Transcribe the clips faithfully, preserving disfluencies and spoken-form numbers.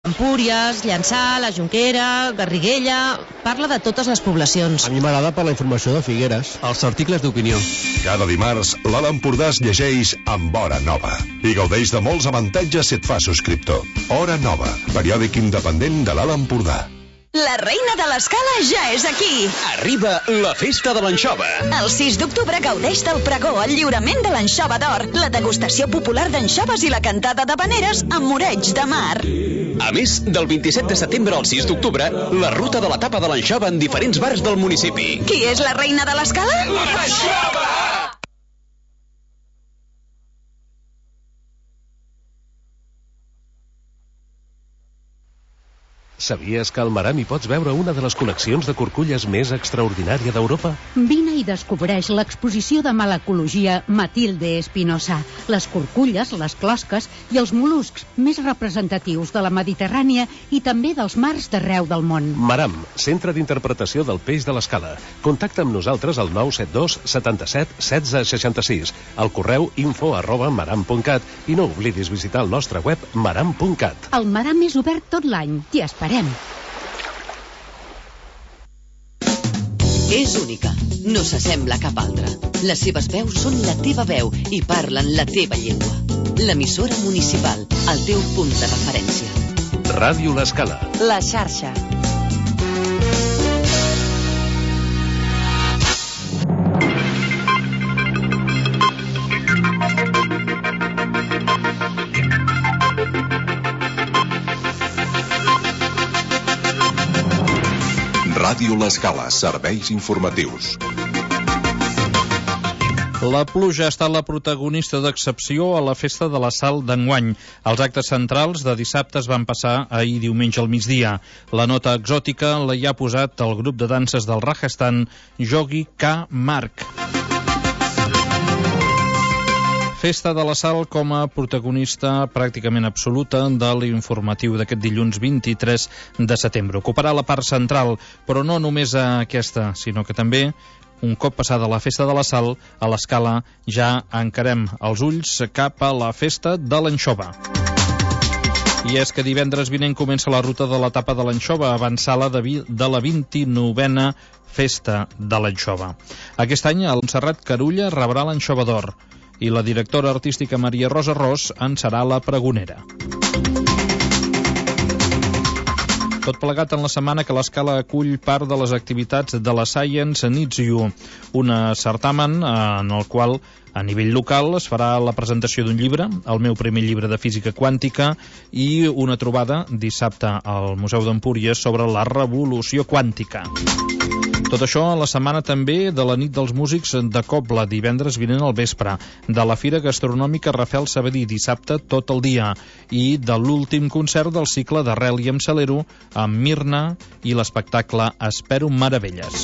Empúries, Llançà, la Jonquera, Garriguella... Parla de totes les poblacions. A mi m'agrada per la informació de Figueres. Els articles d'opinió. Cada dimarts, l'Alt Empordà es llegeix amb Hora Nova i gaudeix de molts avantatges si et fa subscriptor. Hora Nova, periòdic independent de l'Alt Empordà. La reina de l'Escala ja és aquí. Arriba la festa de l'anxova. El sis d'octubre gaudeix del pregó, el lliurament de l'anxova d'or, la degustació popular d'anxoves i la cantada d'havaneres amb moreig de mar. A més, del vint-i-set de setembre al sis d'octubre, la ruta de la tapa de l'anxova en diferents bars del municipi. Qui és la reina de l'Escala? L'anxova! Sabies que al Maram hi pots veure una de les col·leccions de curculles més extraordinària d'Europa? Vine i descobreix l'exposició de malacologia Matilde Espinosa, les curculles, les closques i els mol·luscs més representatius de la Mediterrània i també dels mars d'arreu del món. Maram, centre d'interpretació del peix de l'Escala. Contacta amb nosaltres al nou set dos setanta-set setze seixanta-sis, al correu info arroba maram punt cat i no oblidis visitar el nostre web maram punt cat. El Maram és obert tot l'any. T'hi esperem. És única, no s'assembla a cap altra. Les seves veus són la teva veu i parlen la teva llengua. L'emissora municipal, el teu punt de referència. Ràdio L'Escala. La xarxa. Ràdio L'Escala, serveis informatius. La pluja ha estat la protagonista d'excepció a la festa de la Sal d'enguany. Els actes centrals de dissabte es van passar ahir diumenge al migdia. La nota exòtica la hi ha posat el grup de danses del Rajasthan, Yogi K. Mark. Festa de la Sal com a protagonista pràcticament absoluta de l'informatiu d'aquest dilluns vint-i-tres de setembre. Ocuparà la part central, però no només aquesta, sinó que també, un cop passada la Festa de la Sal, a l'Escala ja encarem els ulls cap a la Festa de l'Anxova. I és que divendres vinent comença la ruta de l'etapa de l'Anxova, avançada de, vi- de la vint-i-novena Festa de l'Anxova. Aquest any, el Montserrat Carulla rebrà l'Anxova d'Or, i la directora artística Maria Rosa Ros en serà la pregonera. Tot plegat en la setmana que l'Escala acull part de les activitats de la Science Needs You, un certamen en el qual a nivell local es farà la presentació d'un llibre, el meu primer llibre de física quàntica, i una trobada dissabte al Museu d'Empúries sobre la revolució quàntica. Tot això a la setmana també de la nit dels músics de Cobla, divendres vinent al vespre, de la Fira Gastronòmica Rafael Sabadir, dissabte tot el dia, i de l'últim concert del cicle d'Arrel i amb Salero, amb Mirna i l'espectacle Espero Meravelles.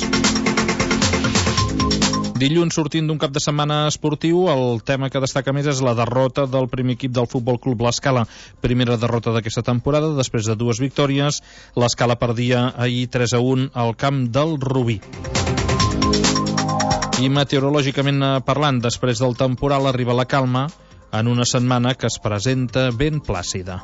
Dilluns, sortint d'un cap de setmana esportiu, el tema que destaca més és la derrota del primer equip del Futbol Club L'Escala. Primera derrota d'aquesta temporada, després de dues victòries. L'Escala perdia ahir tres a un al camp del Rubí. I meteorològicament parlant, després del temporal arriba la calma en una setmana que es presenta ben plàcida.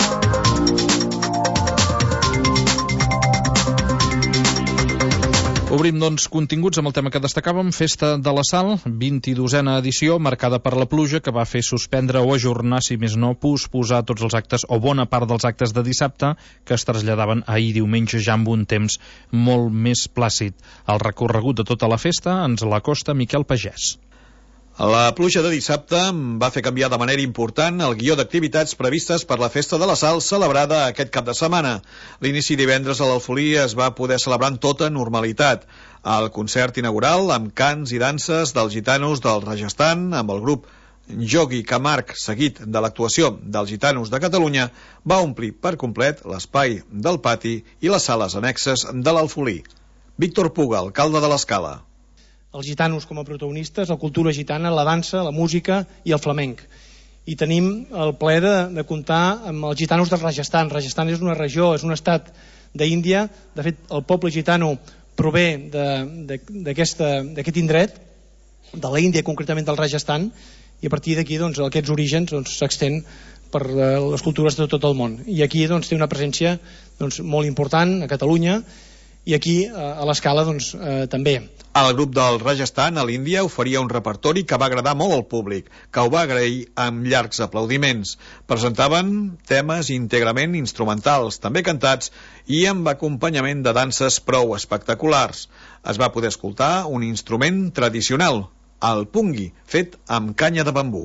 Obrim, doncs, continguts amb el tema que destacàvem, Festa de la Sal, vint-i-dosena edició, marcada per la pluja, que va fer suspendre o ajornar, si més no, posposar tots els actes, o bona part dels actes de dissabte, que es traslladaven ahir diumenge ja amb un temps molt més plàcid. El recorregut de tota la festa ens l'acosta Miquel Pagès. La pluja de dissabte va fer canviar de manera important el guió d'activitats previstes per la Festa de la Sal celebrada aquest cap de setmana. L'inici divendres a l'Alfolí es va poder celebrar en tota normalitat. El concert inaugural, amb cants i danses dels gitanos del Rajasthan, amb el grup Yogi Camarg, seguit de l'actuació dels gitanos de Catalunya, va omplir per complet l'espai del pati i les sales annexes de l'Alfolí. Víctor Puga, alcalde de l'Escala. Els gitanos com a protagonistes, la cultura gitana, la dansa, la música i el flamenc. I tenim el plaer de, de comptar amb els gitanos del Rajasthan. Rajasthan és una regió, és un estat d'Índia. De fet, el poble gitano prové d'aquest indret, de l'Índia, concretament del Rajasthan, i a partir d'aquí doncs, aquests orígens doncs, s'extén per les cultures de tot el món. I aquí doncs, té una presència doncs, molt important a Catalunya, i aquí a l'Escala doncs, eh, també. El grup del Rajasthan a l'Índia oferia un repertori que va agradar molt al públic, que ho va agrair amb llargs aplaudiments. Presentaven temes íntegrament instrumentals, també cantats, i amb acompanyament de danses prou espectaculars. Es va poder escoltar un instrument tradicional, el pungi, fet amb canya de bambú.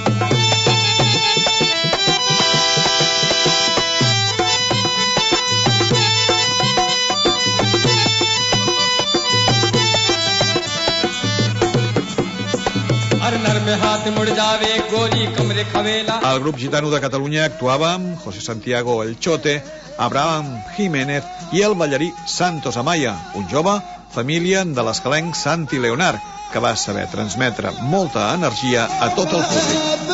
El grup gitano de Catalunya actuava amb José Santiago El Chote, Abraham Jiménez i el ballarí Santos Amaya, un jove família de l'escalenc Santi Leonard, que va saber transmetre molta energia a tot el públic.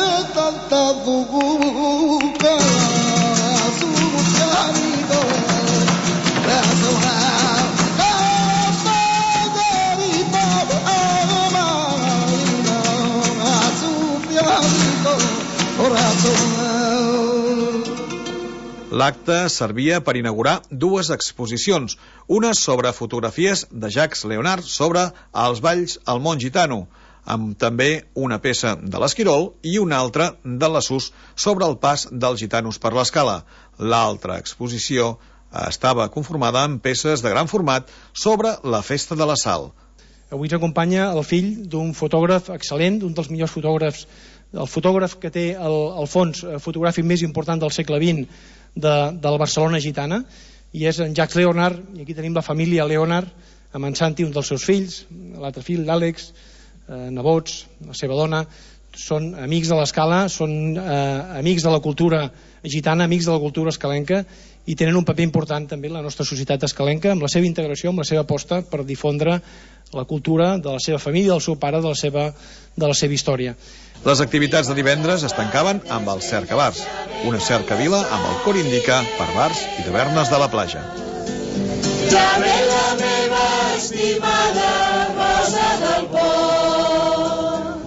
L'acte servia per inaugurar dues exposicions, una sobre fotografies de Jacques Leonard sobre els balls al món gitano, amb també una peça de l'Esquirol i una altra de l'Assús sobre el pas dels gitanos per l'Escala. L'altra exposició estava conformada amb peces de gran format sobre la festa de la Sal. Avui ens acompanya el fill d'un fotògraf excel·lent, d'un dels millors fotògrafs, el fotògraf que té el, el fons fotogràfic més important del segle vint de, de la Barcelona gitana, i és en Jacques Leonard, i aquí tenim la família Leonard, amb en Santi, un dels seus fills, l'altre fill, l'Àlex, eh, nebots, la seva dona, són amics de l'Escala, són eh, amics de la cultura gitana, amics de la cultura escalenca, i tenen un paper important també en la nostra societat escalenca, amb la seva integració, amb la seva aposta per difondre la cultura de la seva família, del seu pare, de la seva, de la seva història. Les activitats de divendres es tancaven amb el Cercabars, una cercavila amb el cor indica per bars i tavernes de la platja. Ja ve la meva estimada rosa del pont.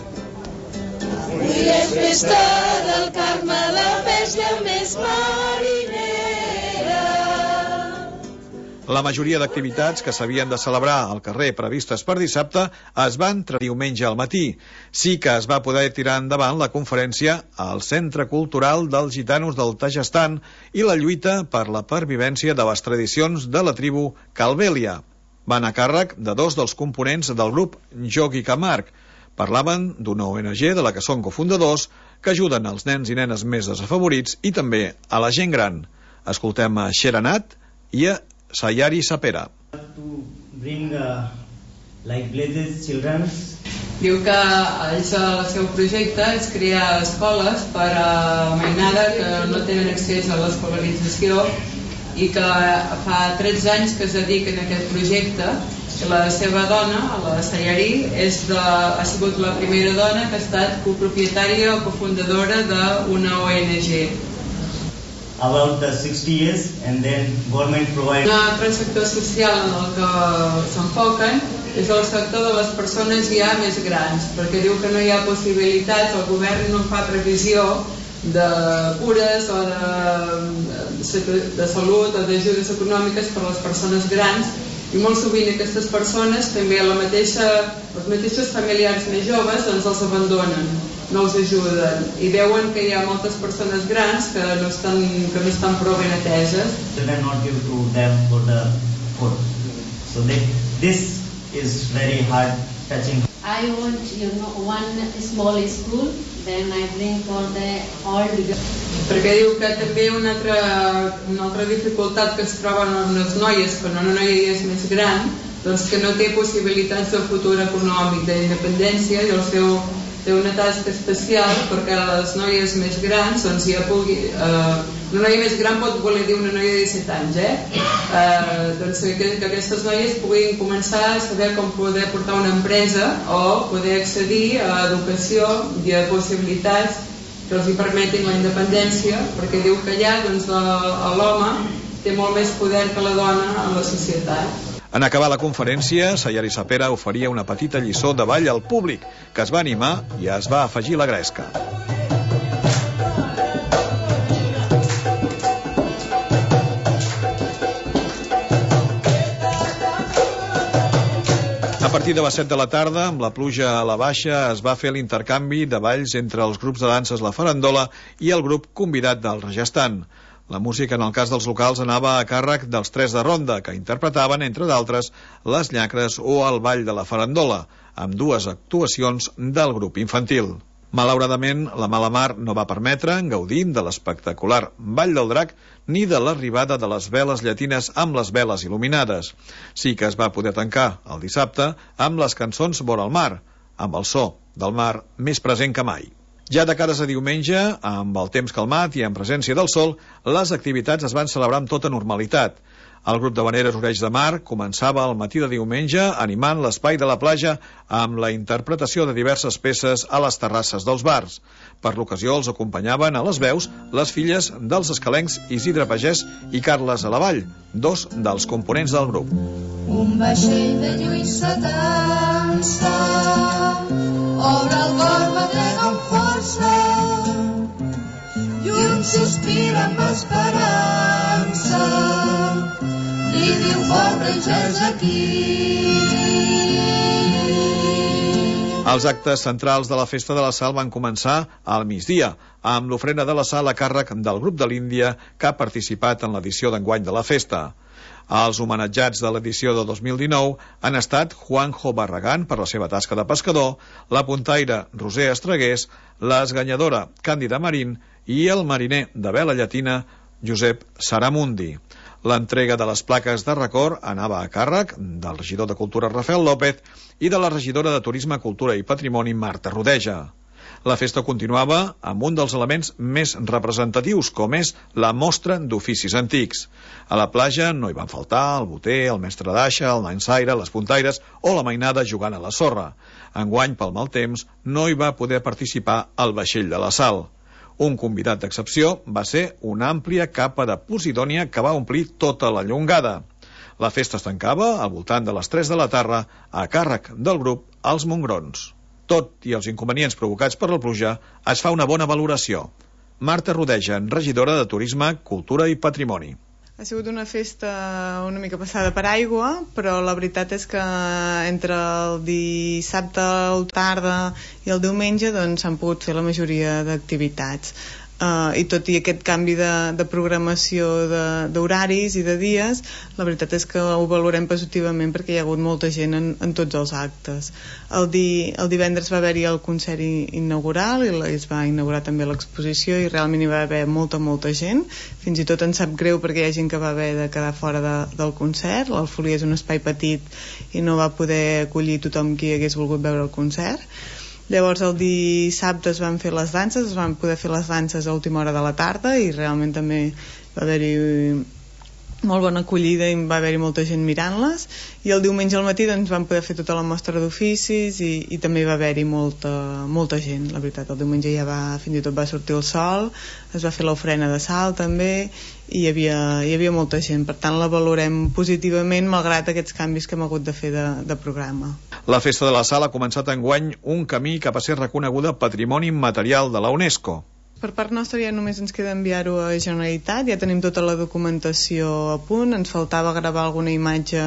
Avui és festa del Carme, la festa més marinera. La majoria d'activitats que s'havien de celebrar al carrer previstes per dissabte es van traslladar diumenge al matí. Sí que es va poder tirar endavant la conferència al Centre Cultural dels Gitanos del Tajastan i la lluita per la pervivència de les tradicions de la tribu Calbèlia. Van a càrrec de dos dels components del grup Jogi Camarg. Parlaven d'una O N G de la que són cofundadors, que ajuden els nens i nenes més desafavorits i també a la gent gran. Escoltem a Xeranat i a Sayari Sapera. Bring, uh, like Blazes Children's. Diu que ells, el seu projecte és crear escoles per a mainada que no tenen accés a l'escolarització i que fa tretze anys que es dediquen a aquest projecte. La seva dona, la Sayari, és de, ha sigut la primera dona que ha estat copropietària o cofundadora d'una O N G. About the sixty years and then government provides. Un altre sector social en el que s'enfoquen és el sector de les persones ja més grans, perquè diu que no hi ha possibilitats, el govern no fa previsió de cures o de, de salut o d'ajudes econòmiques per a les persones grans, i molt sovint aquestes persones també la mateixa, els mateixos familiars més joves doncs els abandonen, no els ajuden i veuen que hi ha moltes persones grans que no estan, que no estan prou ben ateses. They not give to them for the food. So they, this is very hard touching. I want, you know, one small school, then I bring for the all. Perquè diu que també una altra, una altra dificultat que es troben les noies quan una noia és més gran, doncs que no té possibilitats de futur econòmic, d'independència, i el seu té una tasca especial perquè les noies més grans doncs ja pugui, eh, una noia més gran pot voler dir una noia de disset anys, eh? Eh, doncs que, que aquestes noies puguin començar a saber com poder portar una empresa o poder accedir a educació i a possibilitats que els hi permetin la independència, perquè diu que allà doncs, l'home té molt més poder que la dona en la societat. En acabar la conferència, Sayari Sapera oferia una petita lliçó de ball al públic, que es va animar i es va afegir la gresca. partir de les set de la tarda, amb la pluja a la baixa, es va fer l'intercanvi de balls entre els grups de danses La Farandola i el grup convidat del Rajestan. La música, en el cas dels locals, anava a càrrec dels Tres de Ronda, que interpretaven, entre d'altres, les Llacres o el Ball de la Farandola, amb dues actuacions del grup infantil. Malauradament, la mala mar no va permetre gaudir de l'espectacular Ball del Drac ni de l'arribada de les veles llatines amb les veles il·luminades. Sí que es va poder tancar el dissabte amb les cançons Vora el mar, amb el so del mar més present que mai. Ja de cares a diumenge, amb el temps calmat i en presència del sol, les activitats es van celebrar amb tota normalitat. El grup d'havaneres Orells de Mar començava al matí de diumenge animant l'espai de la platja amb la interpretació de diverses peces a les terrasses dels bars. Per l'ocasió els acompanyaven a les veus les filles dels escalencs Isidre Pagès i Carles Alavall, dos dels components del grup. Un vaixell de lluís s'atansa, obre el cor, batega amb força, i un sospira amb esperança, li diu pobre, ja és aquí. Els actes centrals de la Festa de la Sal van començar al migdia, amb l'ofrena de la sal a càrrec del grup de l'Índia que ha participat en l'edició d'enguany de la festa. Els homenatjats de l'edició de dos mil dinou han estat Juanjo Barragán per la seva tasca de pescador, la puntaire Roser Estregués, l'esganyadora Càndida Marín i el mariner de vela llatina Josep Saramundi. L'entrega de les plaques de record anava a càrrec del regidor de Cultura Rafael López i de la regidora de Turisme, Cultura i Patrimoni Marta Rodeja. La festa continuava amb un dels elements més representatius, com és la mostra d'oficis antics. A la platja no hi van faltar el boter, el mestre d'aixa, el nansaire, les puntaires o la mainada jugant a la sorra. Enguany, pel mal temps, no hi va poder participar el vaixell de la Sal. Un convidat d'excepció va ser una àmplia capa de posidònia que va omplir tota la llongada. La festa es tancava al voltant de les tres de la tarda a càrrec del grup Els Mongrons. Tot i els inconvenients provocats per la pluja, es fa una bona valoració. Marta Rodeja, regidora de Turisme, Cultura i Patrimoni. Ha sigut una festa una mica passada per aigua, però la veritat és que entre el dissabte a la tarda i el diumenge doncs s'han pogut fer la majoria d'activitats. Uh, i tot i aquest canvi de, de programació d'horaris i de dies, la veritat és que ho valorem positivament perquè hi ha hagut molta gent en, en tots els actes. El, di, el divendres va haver-hi el concert inaugural i es va inaugurar també l'exposició i realment hi va haver molta, molta gent. Fins i tot em sap greu perquè hi ha gent que va haver de quedar fora de, del concert. L'Alfolí és un espai petit i no va poder acollir tothom qui hagués volgut veure el concert. Llavors el dissabte es van fer les danses, es van poder fer les danses a última hora de la tarda i realment també va haver-hi molt bona acollida i va haver-hi molta gent mirant-les, i el diumenge al matí doncs vam poder fer tota la mostra d'oficis i, i també va haver-hi molta, molta gent, la veritat. El diumenge ja va, fins i tot va sortir el sol, es va fer l'ofrena de sal també i hi havia, hi havia molta gent, per tant la valorem positivament malgrat aquests canvis que hem hagut de fer de, de programa. La Festa de la Sal ha començat enguany un camí cap a ser reconeguda Patrimoni Immaterial de la UNESCO. Per part nostra ja només ens queda enviar-ho a Generalitat, ja tenim tota la documentació a punt, ens faltava gravar alguna imatge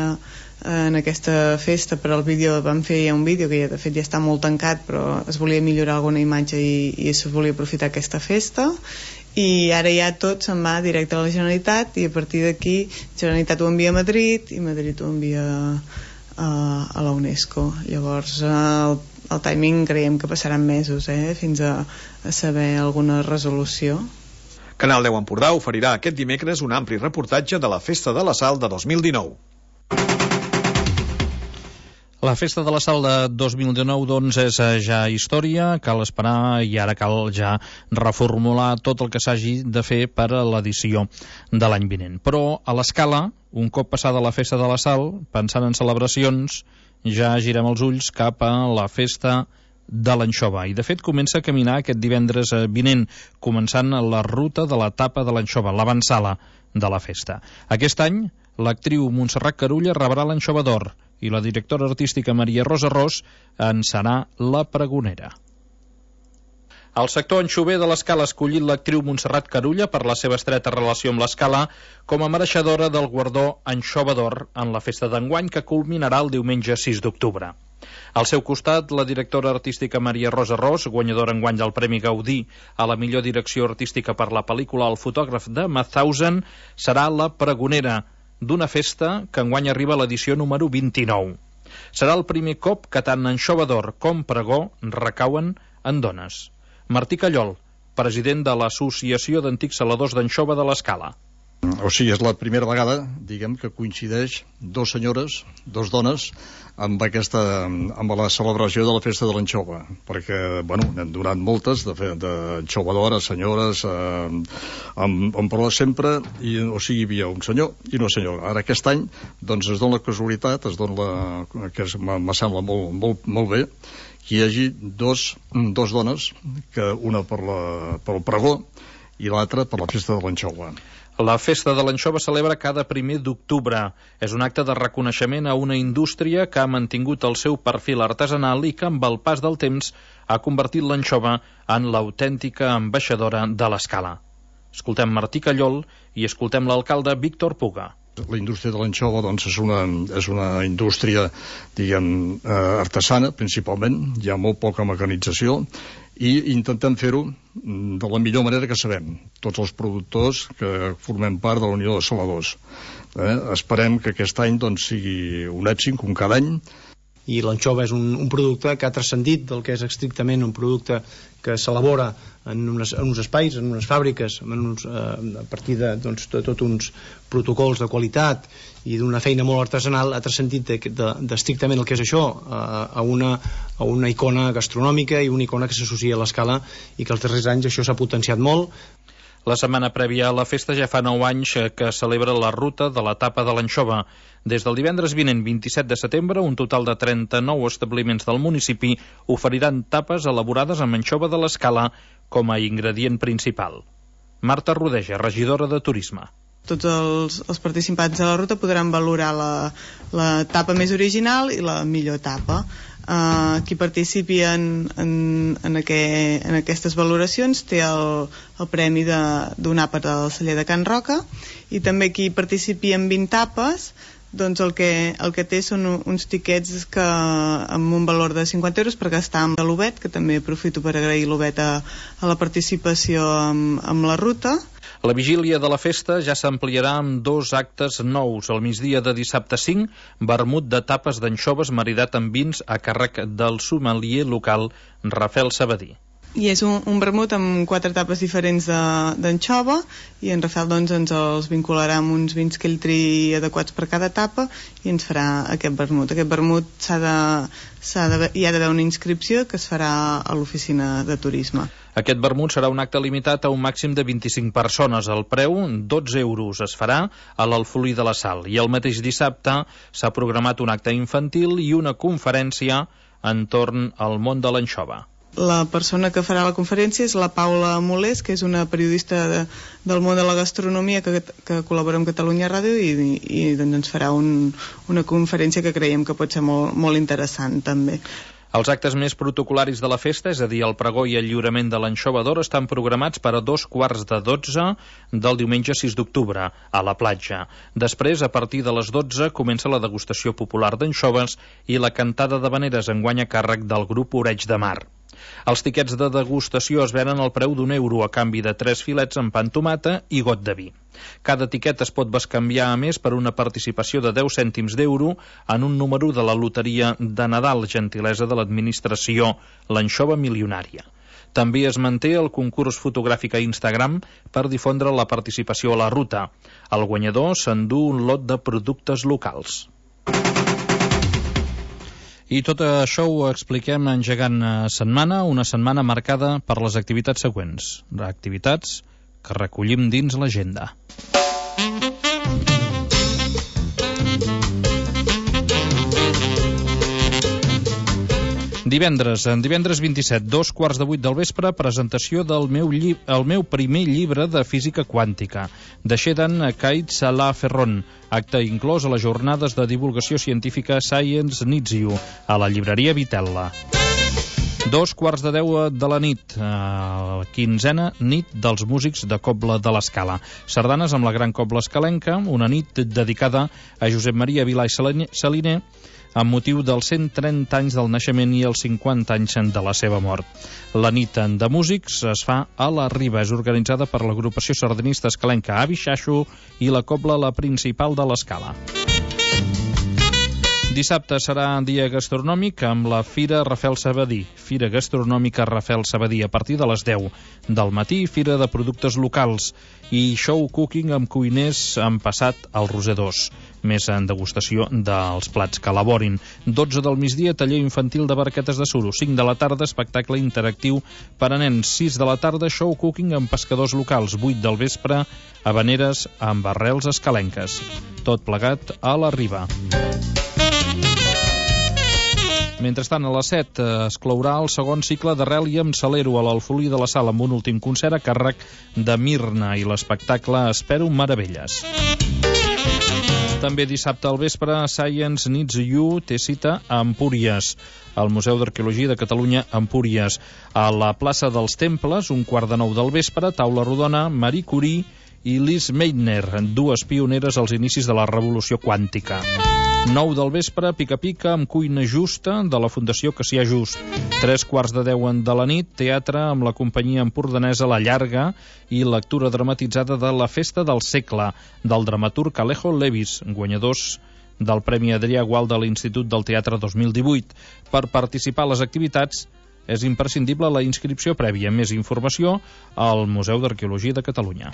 en aquesta festa, per al vídeo vam fer ja un vídeo que ja, de fet ja està molt tancat, però es volia millorar alguna imatge i, i es volia aprofitar aquesta festa, i ara ja tot se'n va directe a la Generalitat i a partir d'aquí Generalitat ho envia a Madrid i Madrid ho envia a, a la UNESCO. Llavors el el timing creiem que passaran mesos eh, fins a, a saber alguna resolució. Canal deu Empordà oferirà aquest dimecres un ampli reportatge de la Festa de la Sal de dos mil dinou. La Festa de la Sal de dos mil dinou doncs és ja història, cal esperar i ara cal ja reformular tot el que s'hagi de fer per a l'edició de l'any vinent. Però a l'escala, un cop passada la Festa de la Sal, pensant en celebracions, ja girem els ulls cap a la festa de l'anxova i de fet comença a caminar aquest divendres vinent, començant la ruta de l'etapa de l'anxova, l'avançala de la festa. Aquest any l'actriu Montserrat Carulla rebrà l'anxova d'or i la directora artística Maria Rosa Ros en serà la pregonera. El sector anxover de l'Escala ha escollit l'actriu Montserrat Carulla per la seva estreta relació amb l'Escala com a mereixedora del guardó Anxova d'Or en la festa d'enguany que culminarà el diumenge sis d'octubre. Al seu costat, la directora artística Maria Rosa Ros, guanyadora enguany del Premi Gaudí a la millor direcció artística per la pel·lícula El fotògraf de Mauthausen, serà la pregonera d'una festa que enguany arriba a l'edició número vint-i-nou. Serà el primer cop que tant Anxova d'Or com pregó recauen en dones. Martí Callol, president de l'Associació d'Antics Saladors d'Anxova de l'Escala. O sigui, és la primera vegada, diguem, que coincideix dos senyores, dos dones, amb aquesta, amb la celebració de la festa de l'anxova, perquè, bueno, n'hem donat moltes, d'anxovadores, senyores, eh, amb, amb però sempre, i, o sigui, hi havia un senyor i una senyora. Ara aquest any, doncs, es dona la casualitat, es dona la, que me sembla molt, molt, molt bé, que hi hagi dos, dos dones, que una per, la, per el pregó i l'altra per la festa de l'anxova. La festa de l'anxova celebra cada primer d'octubre. És un acte de reconeixement a una indústria que ha mantingut el seu perfil artesanal i que amb el pas del temps ha convertit l'anxova en l'autèntica ambaixadora de l'Escala. Escoltem Martí Callol i escoltem l'alcalde Víctor Puga. La indústria de l'anxova, doncs, és una, és una indústria, diguem, eh, artesana, principalment. Hi ha molt poca mecanització i intentem fer-ho de la millor manera que sabem, tots els productors que formem part de la Unió de Saladors. Eh? Esperem que aquest any, doncs, sigui un èxit com cada any. I l'anxova és un, un producte que ha transcendit del que és estrictament un producte que s'elabora en, unes, en uns espais, en unes fàbriques, en uns, eh, a partir de doncs, tot, tot uns protocols de qualitat i d'una feina molt artesanal, ha transcendit d'estrictament de, de el que és això a, a, una, a una icona gastronòmica i una icona que s'associa a l'Escala i que els darrers anys això s'ha potenciat molt. La setmana prèvia a la festa ja fa nou anys que celebra la ruta de la tapa de l'anxova. Des del divendres vinent, vint-i-set de setembre, un total de trenta-nou establiments del municipi oferiran tapes elaborades amb anxova de l'Escala com a ingredient principal. Marta Rodeja, regidora de Turisme. Tots els, els participants de la ruta podran valorar la, la tapa més original i la millor tapa. Uh, qui participi en, en, en, aqu en aquestes valoracions té el, el premi d'un àpat del celler de Can Roca, i també qui participi en vint tapes, doncs el que, el que té són uns tiquets que, amb un valor de cinquanta euros per gastar amb l'Obet, que també aprofito per agrair l'Obet a, a la participació amb, amb la ruta. La vigília de la festa ja s'ampliarà amb dos actes nous. Al migdia de dissabte cinc, vermut de tapes d'anxoves maridat amb vins a càrrec del sommelier local Rafael Sabadí. I és un, un vermut amb quatre tapes diferents d'anxova, i en Rafael doncs, ens els vincularà amb uns vins que ell triï adequats per cada tapa i ens farà aquest vermut. Aquest vermut s'ha de, s'ha de, hi ha d'haver una inscripció que es farà a l'oficina de turisme. Aquest vermut serà un acte limitat a un màxim de vint-i-cinc persones. El preu, dotze euros, es farà a l'Alfolí de la Sal. I el mateix dissabte s'ha programat un acte infantil i una conferència entorn al món de l'anxova. La persona que farà la conferència és la Paula Molés, que és una periodista de, del món de la gastronomia que, que col·labora amb Catalunya Ràdio, i, i doncs ens farà un, una conferència que creiem que pot ser molt, molt interessant també. Els actes més protocolaris de la festa, és a dir, el pregó i el lliurament de l'anxova d'or, estan programats per a dos quarts de dotze del diumenge sis d'octubre, a la platja. Després, a partir de les dotze, comença la degustació popular d'anxoves i la cantada d'havaneres enguany a càrrec del grup Oreig de Mar. Els tiquets de degustació es venen al preu d'un euro a canvi de tres filets amb pa amb tomata i got de vi. Cada tiquet es pot bescanviar a més per una participació de deu cèntims d'euro en un número de la loteria de Nadal, gentilesa de l'administració, l'anxova milionària. També es manté el concurs fotogràfic a Instagram per difondre la participació a la ruta. El guanyador s'endú un lot de productes locals. I tot això ho expliquem engegant setmana, una setmana marcada per les activitats següents. Activitats que recollim dins l'agenda. Divendres, en divendres vint-i-set, dos quarts de vuit del vespre, presentació del meu, lli el meu primer llibre de física quàntica, de Shedan Kait Salah Ferron, acte inclòs a les jornades de divulgació científica Science Needs You, a la llibreria Vitella. Dos quarts de deu de la nit, eh, quinzena nit dels músics de Cobla de l'Escala. Sardanes amb la Gran Cobla Escalenca, una nit dedicada a Josep Maria Vilà i Saliner, amb motiu dels cent trenta anys del naixement i els cinquanta anys de la seva mort. La nit de músics es fa a la Riba, és organitzada per l'agrupació sardinista escalenca Avi Xaxo i la Cobla La Principal de l'Escala. Dissabte serà dia gastronòmic amb la Fira Rafel Sabadí. Fira Gastronòmica Rafel Sabadí a partir de les deu del matí, fira de productes locals i show cooking amb cuiners en passat al Roser dos, més en degustació dels plats que elaborin. dotze del migdia, taller infantil de barquetes de suro. cinc de la tarda, espectacle interactiu per a nens. sis de la tarda, show cooking amb pescadors locals. vuit del vespre, habaneres amb arrels escalenques. Tot plegat a la Riba. Mentrestant, a les set es clourà el segon cicle d'Arrel i amb Salero a l'Alfolí de la Sala amb un últim concert a càrrec de Mirna i l'espectacle Espero Meravelles. També dissabte al vespre, Science Needs You té cita a Empúries, al Museu d'Arqueologia de Catalunya Empúries. A la plaça dels Temples, un quart de nou del vespre, taula rodona, Marie Curie i Liz Meitner, dues pioneres als inicis de la revolució quàntica. nou del vespre, pica-pica amb cuina justa de la Fundació Cassià Just. Tres quarts de deu de la nit, teatre amb la companyia empordanesa La Llarga i lectura dramatitzada de La Festa del Segle, del dramaturg Alejo Levis, guanyadors del Premi Adrià Gual de l'Institut del Teatre dos mil divuit. Per participar a les activitats és imprescindible la inscripció prèvia. Més informació al Museu d'Arqueologia de Catalunya.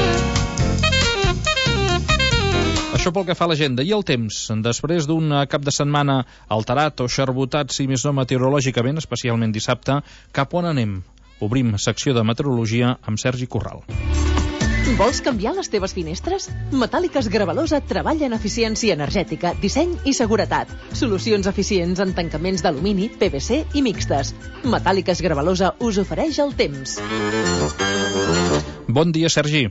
Això pel que fa a l'agenda. I el temps? Després d'un cap de setmana alterat o xarbotat, si més no meteorològicament, especialment dissabte, cap on anem? Obrim secció de meteorologia amb Sergi Corral. Vols canviar les teves finestres? Metàl·liques Gravalosa treballa en eficiència energètica, disseny i seguretat. Solucions eficients en tancaments d'alumini, P V C i mixtes. Metàl·liques Gravalosa us ofereix el temps. Bon dia, Sergi.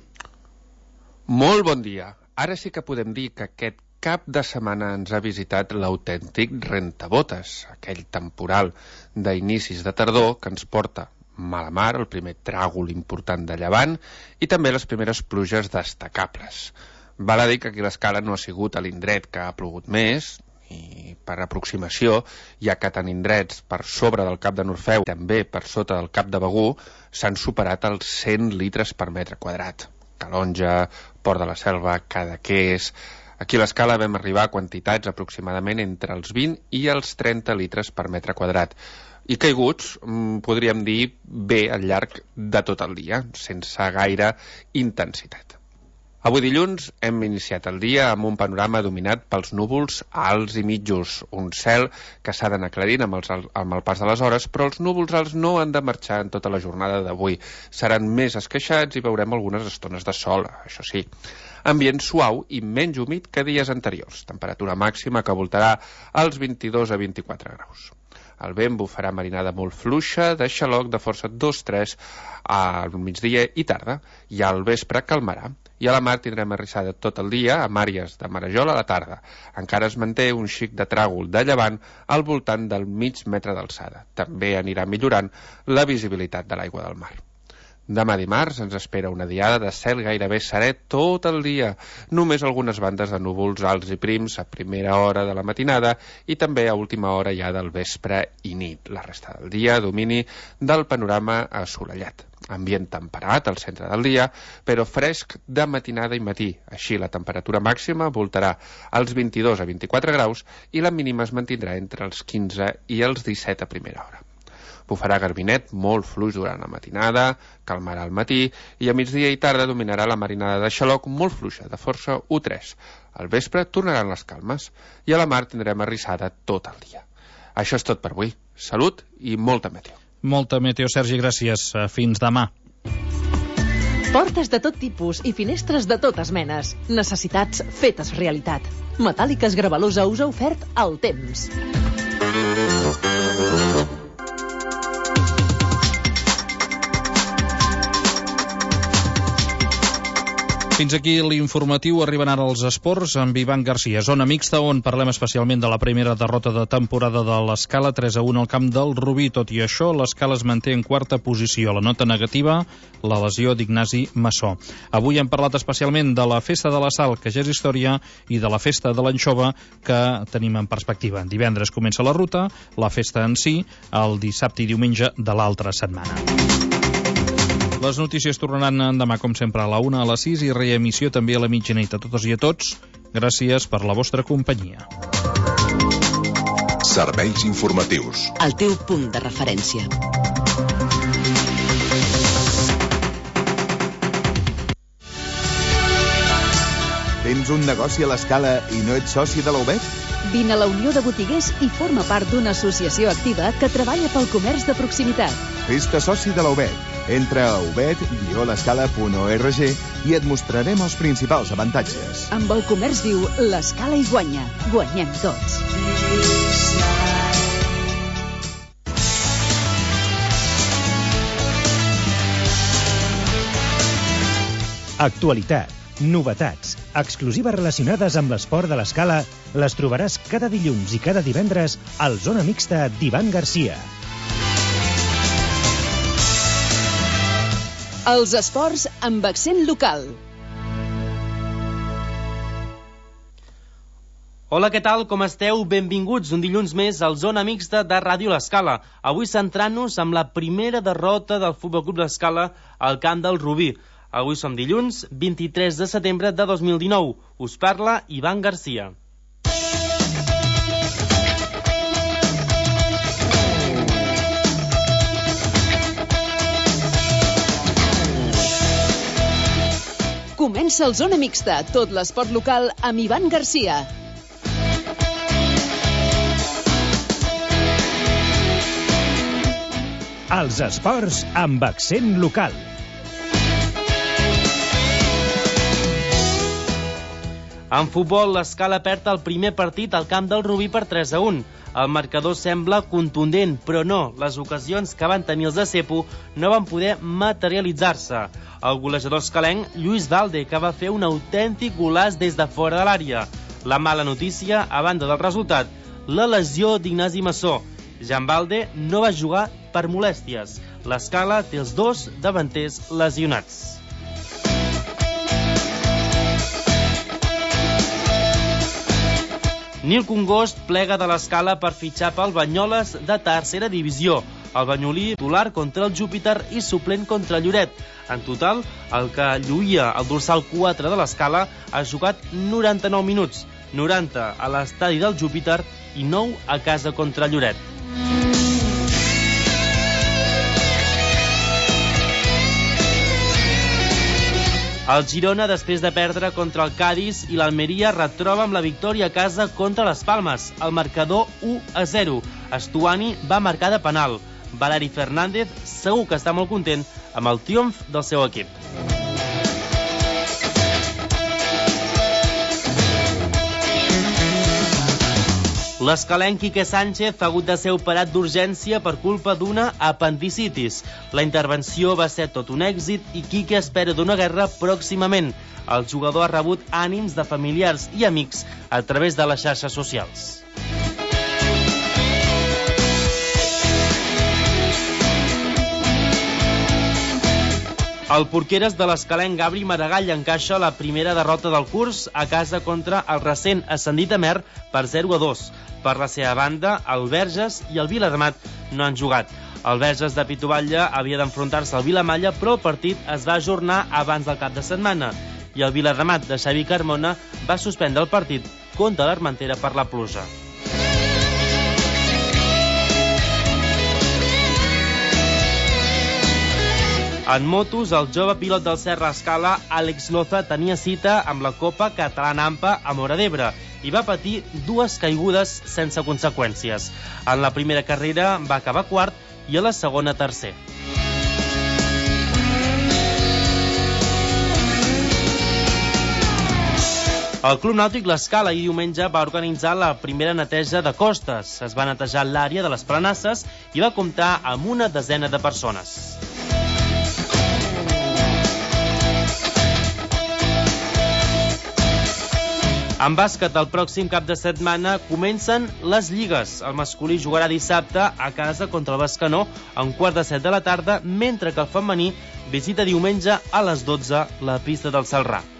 Molt bon dia. Ara sí que podem dir que aquest cap de setmana ens ha visitat l'autèntic rentabotes, aquell temporal d'inicis de tardor que ens porta mala mar, el primer tràgol important de llevant i també les primeres pluges destacables. Val a dir que aquí l'Escala no ha sigut a l'indret que ha plogut més, i per aproximació, ja que tant indrets per sobre del Cap de Norfeu i també per sota del Cap de Begur s'han superat els cent litres per metre quadrat. Calonja, Port de la Selva, Cadaqués... Aquí a l'Escala vam arribar a quantitats aproximadament entre els vint i els trenta litres per metre quadrat. I caiguts, podríem dir, bé al llarg de tot el dia, sense gaire intensitat. Avui dilluns hem iniciat el dia amb un panorama dominat pels núvols alts i mitjos, un cel que s'ha d'anar aclarint amb, els, amb el pas de les hores, però els núvols alts no han de marxar en tota la jornada d'avui. Seran més esqueixats i veurem algunes estones de sol, això sí. Ambient suau i menys humit que dies anteriors, temperatura màxima que voltarà als vint-i-dos a vint-i-quatre graus. El vent bufarà marinada molt fluixa, de xaloc de força dos tres al migdia i tarda, i al vespre calmarà. I a la mar tindrem arrissada tot el dia, amb àrees de marejol a la tarda. Encara es manté un xic de tràgol de llevant al voltant del mig metre d'alçada. També anirà millorant la visibilitat de l'aigua del mar. Demà dimarts ens espera una diada de cel gairebé serè tot el dia, només algunes bandes de núvols alts i prims a primera hora de la matinada i també a última hora ja del vespre i nit. La resta del dia domini del panorama assolellat. Ambient temperat al centre del dia, però fresc de matinada i matí. Així la temperatura màxima voltarà als vint-i-dos a vint-i-quatre graus i la mínima es mantindrà entre els quinze i els disset a primera hora. Bufarà garbinet molt fluix durant la matinada, calmarà al matí i a migdia i tarda dominarà la marinada de xaloc molt fluixa, de força u tres. Al vespre tornaran les calmes i a la mar tindrem arrissada tot el dia. Això és tot per avui. Salut i molta meteo. Molta meteo, Sergi, gràcies. Fins demà. Portes de tot tipus i finestres de totes menes. Necessitats fetes realitat. Metàl·liques Gravalosa us ha ofert el temps. Fins aquí l'informatiu. Arriben ara els esports amb Ivan Garcia. Zona mixta, on parlem especialment de la primera derrota de temporada de l'Escala, tres a un al camp del Rubí. Tot i això, l'Escala es manté en quarta posició. La nota negativa, la lesió d'Ignasi Massó. Avui hem parlat especialment de la Festa de la Sal, que ja és història, i de la Festa de l'Anxova, que tenim en perspectiva. Divendres comença la ruta, la festa en si, el dissabte i diumenge de l'altra setmana. Les notícies tornaran demà, com sempre, a la una, a les sis i reemissió també a la mitjanit. A totes i a tots, gràcies per la vostra companyia. Serveis informatius. El teu punt de referència. Tens un negoci a l'Escala i no ets soci de la U B E T? Vine a la Unió de Botiguers i forma part d'una associació activa que treballa pel comerç de proximitat. Fes-te soci de la U B E T. Entra a ubet guió l'escala punt org i et mostrarem els principals avantatges. Amb el comerç viu, l'Escala hi guanya. Guanyem tots. Actualitat, novetats, exclusives relacionades amb l'esport de l'Escala, les trobaràs cada dilluns i cada divendres al Zona Mixta d'Ivan Garcia. Els esports amb accent local. Hola, què tal? Com esteu? Benvinguts un dilluns més al Zona Mixta de Ràdio L'Escala. Avui centrant-nos amb la primera derrota del Futbol Club L'Escala al camp del Rubí. Avui som dilluns, vint-i-tres de setembre de dos mil dinou. Us parla Ivan Garcia. Comença el Zona Mixta, tot l'esport local amb Ivan Garcia. Els esports amb accent local. En futbol, l'Escala perd el primer partit al camp del Rubí per tres a un. El marcador sembla contundent, però no. Les ocasions que van tenir els de Cepo no van poder materialitzar-se. El golejador escalenc, Lluís Valde, que va fer un autèntic golaç des de fora de l'àrea. La mala notícia, a banda del resultat, la lesió d'Ignasi Massó. Jean Valde no va jugar per molèsties. L'Escala té els dos davanters lesionats. Nil Congost plega de l'Escala per fitxar pel Banyoles de tercera divisió. El banyolí titular contra el Júpiter i suplent contra el Lloret. En total, el que lluïa el dorsal quatre de l'Escala ha jugat noranta-nou minuts, noranta a l'estadi del Júpiter i nou a casa contra el Lloret. El Girona, després de perdre contra el Cádiz i l'Almeria, retroba amb la victòria a casa contra les Palmes. El marcador u a zero. Estuani va marcar de penal. Valeri Fernández segur que està molt content amb el triomf del seu equip. L'escalenc Quique Sánchez ha hagut de ser operat d'urgència per culpa d'una apendicitis. La intervenció va ser tot un èxit i Quique espera d'una guerra pròximament. El jugador ha rebut ànims de familiars i amics a través de les xarxes socials. El porqueres de l'escalenc Gabri Maragall encaixa la primera derrota del curs a casa contra el recent ascendit Amer per zero a dos. Per la seva banda, el Verges i el Vilademat no han jugat. El Verges de Pitoballa havia d'enfrontar-se al Vilamalla, però el partit es va ajornar abans del cap de setmana. I el Vilademat de Xavi Carmona va suspendre el partit contra l'Armentera per la pluja. En motos, el jove pilot del Serra Escala, Àlex Loza, tenia cita amb la Copa Catalana AMPA a Móra d'Ebre i va patir dues caigudes sense conseqüències. En la primera carrera va acabar quart i a la segona tercer. El Club Nàutic L'Escala ahir diumenge va organitzar la primera neteja de costes. Es va netejar l'àrea de les Planasses i va comptar amb una desena de persones. En bàsquet, el pròxim cap de setmana comencen les lligues. El masculí jugarà dissabte a casa contra el Bescanó a un quart de set de la tarda, mentre que el femení visita diumenge a les dotze la pista del Celrà.